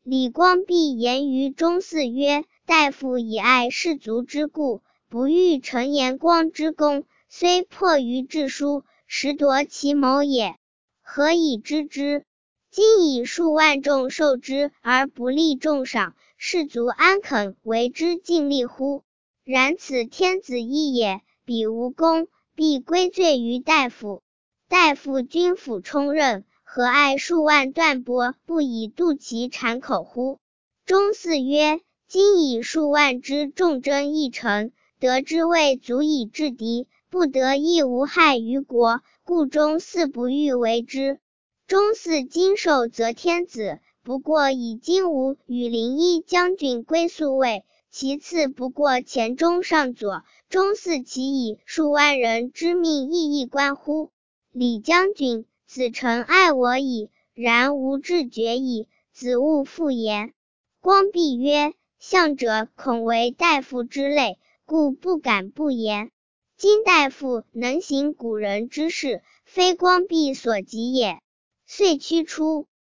李光弼言于中嗣曰：大夫以爱士卒之故，不欲陈延光之功，虽迫于致书，实夺其谋也。何以知之？今以数万众受之而不立重赏，士卒安肯为之尽力乎？然此天子意也，彼无功，必归罪于大夫。大夫君辅充任，何爱数万段帛，不以度其谗口乎？中嗣曰：今以数万之众争一城，得之未足以制敌，不得亦无害于国，故中嗣不欲为之。中嗣今受则天子，不过以今吴与临沂将军归宿卫，其次不过前中上左，中嗣其以数万人之命亦关乎？李将军，子臣爱我矣，然吾志决矣，子勿复言。光弼曰：相者恐为大夫之类，故不敢不言。今大夫能行古人之事，非光弼所及也。遂驱出。